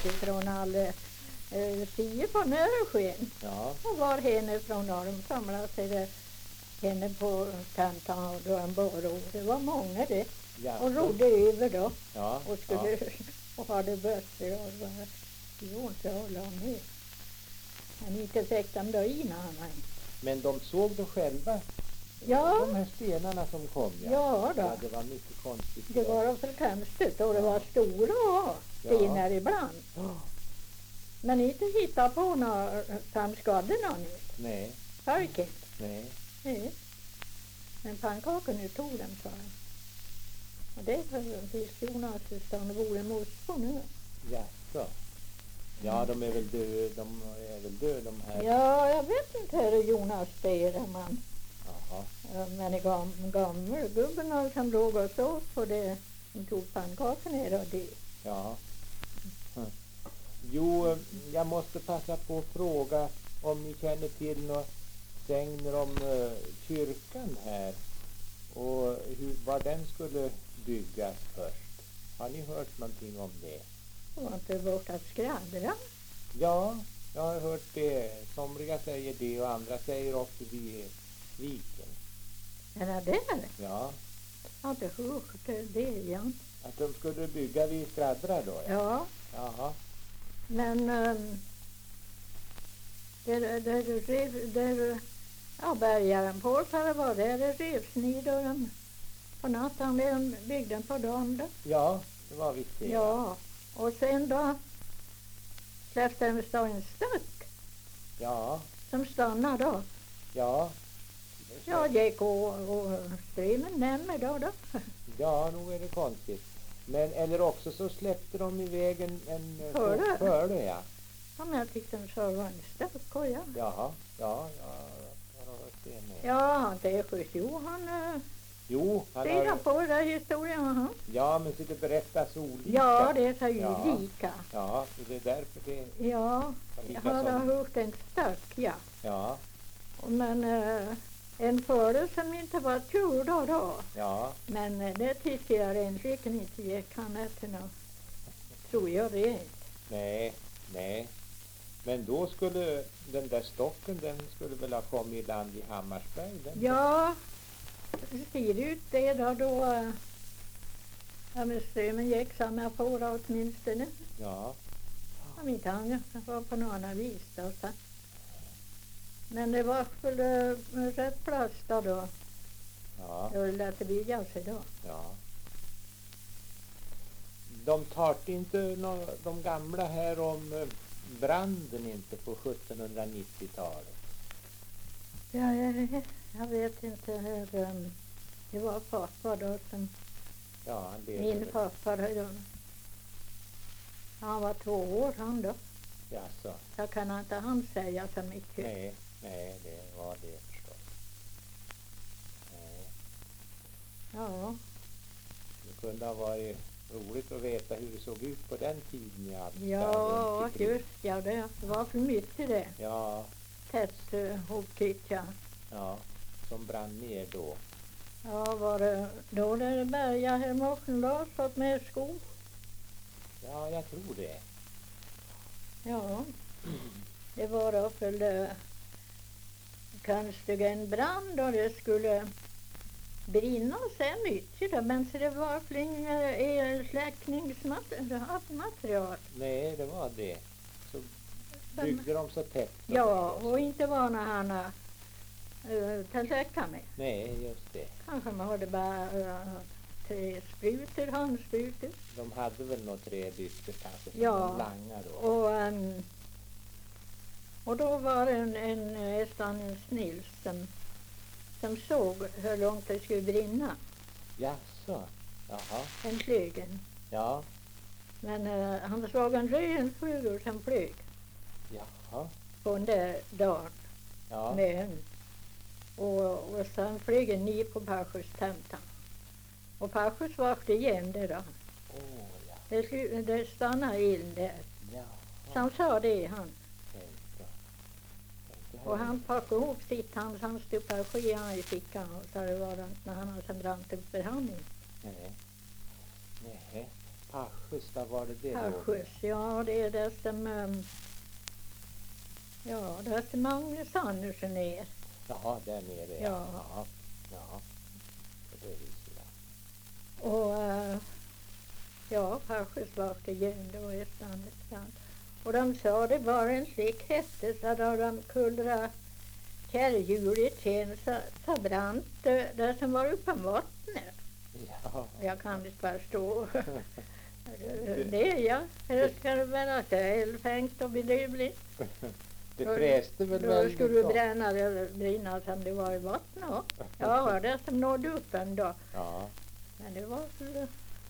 ifrån alla 10 på Nöresken. Ja. Och var henne från när de samlade sig där, henne på tentan och då en baro. Det var många det. Ja. Och rodde över då. Ja. Och skulle och hade böcker och bara, jo inte hålla med. Men inte fick de då in annan. Men de såg då själva Ja. de här stenarna som kom? Ja då. Ja, det var mycket konstigt. Det var för konstigt och det var stora stenar ibland. Ja. Men inte hitta på när han skadade någon. Nej. Farken. Nej. Nej. Men pannkakorna tog dem, sa han. Och det finns Jonas stan och vore moster nu. Jaså. Ja, de är väl död, de här. Ja, jag vet inte hur Jonas det är, man. Jaha. Men det gamla gubben som låg och sov på det, som tog pannkakorna och det. Ja. Jo, jag måste passa på att fråga om ni känner till något sägner om kyrkan här och var den skulle byggas först. Har ni hört någonting om det? Var inte bort att skräddra? Ja, jag har hört det. Somliga säger det och andra säger också vid viken. Är det där? Ja. Jag hade hört det igen. Att de skulle bygga vid Skräddra då? Ja. Jaha. Men där bärgaren på så det var det revs ni då på natten, den byggden på dagen då. Ja, det var visst det. Ja, och sen då släppte de stå en stack. Ja. Som stannade då. Ja. Jag gick och strömmen nämmer då. Ja, nog är det konstigt. Men eller också så släppte de iväg en Före, ja. Som jag tyckte de sa var en stack, ja. Jaha, ja, jag har hört det med. Ja, det är skjuts. Jo, han har på den där historien. Ja, men så det berättas olika. Ja, det är ju lika. Ja, det är därför det. Ja, jag har hört en stack, ja. Ja. Men en före som inte var tur då. Ja. Men det tycker jag egentligen inte gick han efter något. Tror jag det inte. Nej. Men då skulle den där stocken, den skulle väl ha kommit i land i Hammarsberg? Ja, det ser ut det då men strömmen gick samma på då åtminstone. Ja. Jag vet inte, han var på någon annan vis då. Så. Men det var väl rätt plats då. Ja. Det var lätt att bygga sig då. Ja. De tar inte de gamla här om branden inte på 1790-talet. Ja, jag vet inte hur det var pappa då som min pappa då. Han var 2 år han då. Jaså. Jag kan inte han säga så mycket. Nej, det var det förstås. Nej. Ja. Det kunde ha varit roligt att veta hur det såg ut på den tiden. Ja, just det var för mycket det. Ja. Tätt hopkrytt, ja. Ja, som brann ner då. Ja, var det då det bärgade här Morsenlars fått med skog? Ja, jag tror det. Ja, det var då för kanske en brand och det skulle brinna så mycket då, men så det var släckningsmaterial. Nej, det var det. Så byggde de så tätt. Ja, och inte var när han kan släcka med. Nej, just det. Kanske man hade bara 3 sprutor, handsprutor. De hade väl några 3 dyster kanske som ja, langar då. Och då var det nästan en snils som såg hur långt det skulle brinna. Jaså, jaha. En flygen. Ja. Men han såg en röd flugor som flög. Jaha. På den där dagen. Ja. Med en. Och sen flög en ny på Pachus tentan. Och Pachus vakte igen det då. Ja. Det stannade in där. Ja. Så han sa det han. Tänkte. Och han packade ihop sitt, han stoppade skean i fickan och så det var det när han hade sen brant upp för handen. Nej. Haschus, vad var det då? Haschus, ja det är det som, det som Magnus Andersson är. Jaha, där nere. Ja. Ja. Det visste jag. Och Haschus var till Jön, det var ett annat land. Och de sa det var en slik hette så då de kullra kärrhjulet sen så brant det som var uppe på vattnet. Ja. Jag kan inte förstå. Det är jag. Det ska det vara så eldfängt och bedrövligt. Det fräste väl då väldigt skulle bra. brinna som det var i vattnet. Ja, det som nådde upp ändå. Ja. Men det var väl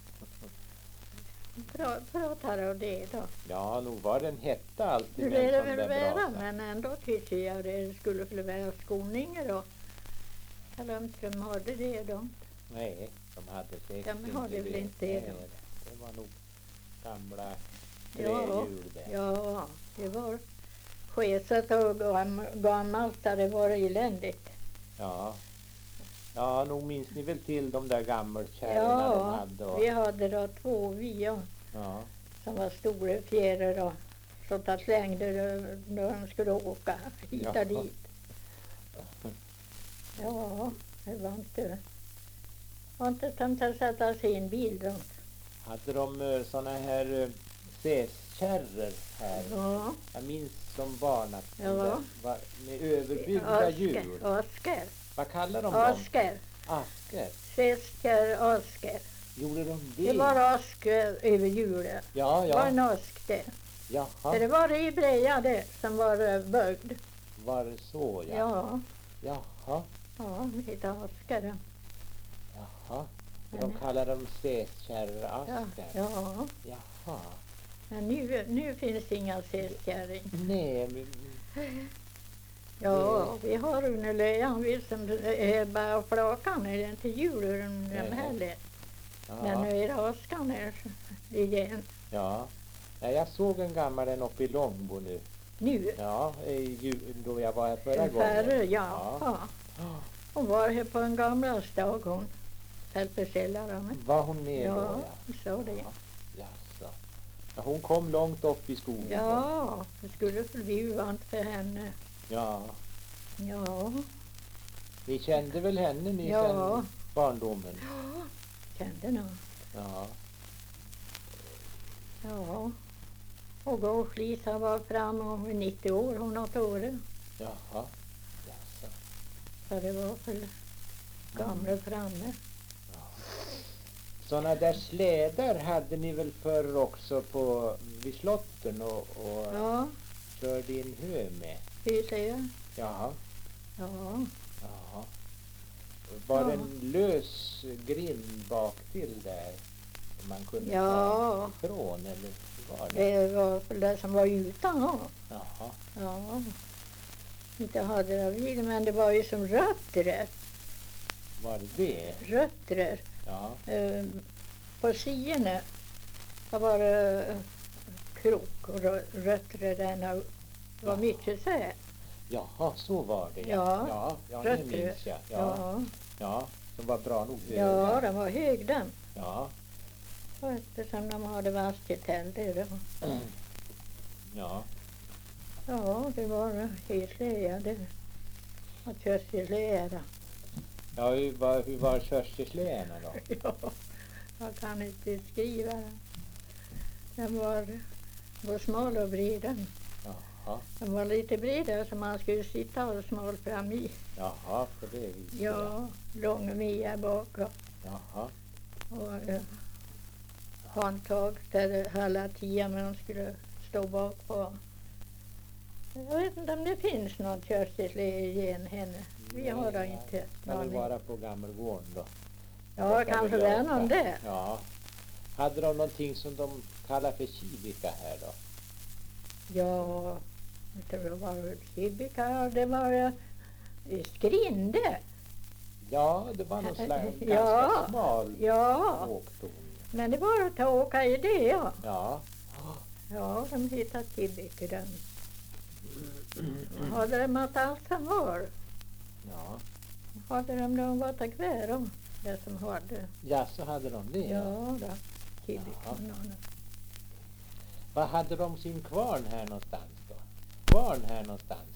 pratare och det då. Ja, nog var den hetta alltid Nu med är en det sån väl där vara, brasa. men ändå tycker jag det skulle väl vara skåningar då. Eller om de hade det då. Nej, de hade säkert De hade väl inte det då. Nej, det var nog gamla Ja, trähjul där. ja, det var skeset och gammalt där det var eländigt. Ja. Ja, nog minns ni väl till de där gammelkärrorna de hade. Och... vi hade då 2 Ja. som var stora fjärer och så där slängde när de skulle åka hit och dit. Ja, det var inte som att sätta sig i en bil då. Hade de såna här säskärror här? Ja. Jag minns som barn att de Ja. där var med överbyggda hjul. Asker. Vad kallar de dem? Asker. Asker. Säskar, asker. Gjorde de det? Det var ask över hjulet. Ja, Det var ja. en ask det. Jaha, Så det var det i breja det som var bögd. var det så? Ja. Ja, Jaha, det heter askare. jaha. De kallar dem säskärraskar. Ja. Jaha. Men nu finns det inga säskärring. Nej, men... Ja, vi har Rune Löjan, vi som är bara flakan, är det inte djuren heller. Men nu är det askan här igen. Ja. Ja, jag såg en gammal en uppe i Långbo nu. Nu? Ja, då jag var här förra gången. Ja. Hon var här på en gamlas dag hon. Hjälpekällaren. Var hon med då? Ja, så det. Jaså. Ja, hon kom långt upp i skogen. Ja, det skulle bli uvant för henne. Ja. Ja, Ni kände väl henne ni Ja. sen barndomen? kände nog. Ja. Ja. Och gårds-Lisa var fram om 90 år, hon har året. Jaha. Jaså. Så det var väl gamla framme. Såna där slädar hade ni väl förr också vid slotten och Ja, körde in hö med? hur ser jag? Jaha. Ja, Jaha. Var det en lös grind bak till där? Som man kunde Ja. ta ifrån eller hur var det? det var väl det som var utan. Ja. Jaha. Ja, inte hade det vid, men det var ju som rötter. Var det? Rötter. Ja. På sidorna så var det krok och rötter där. Det var mycket så här. Jaha, så var det. Ja, det rötter. minns jag. Ja. Ja, som var bra nog höga. Ja, den var hög den. Ja. Och eftersom de hade vasketänder då. Ja. Ja, det var helt lägade. Att körsbärslära. Ja, hur var körsbärsläarna då? Ja, jag kan inte beskriva den. Den var smal och bred den. Jaha. Den var lite bredare så man skulle sitta och smal fram i. Jaha, på det viset. Ja, lång och mia bak och, Jaha. och handtag där hela tiden man skulle stå bak på. Jag vet inte om det finns någon körsbärslä igen henne. Vi har det inte. Kan väl vara på Gammelgården då. Ja, Det kan kanske vi det är göra. någon där. Ja. Hade de någonting som de kallar för kivika här då? Ja, det var kibika, det var skrinde. Ja, det var någon slags Ja, ganska smal Ja, åkton. men det var att åka i det, ja. Ja. Ja, de hittade kibika den. Hade de att allt som var? Ja. Hade de varit kvar om det som hade? Ja, så hade de det. Ja, då. tidigt. Jaha. Men, Vad hade de sin kvarn här någonstans då? Kvarn här någonstans?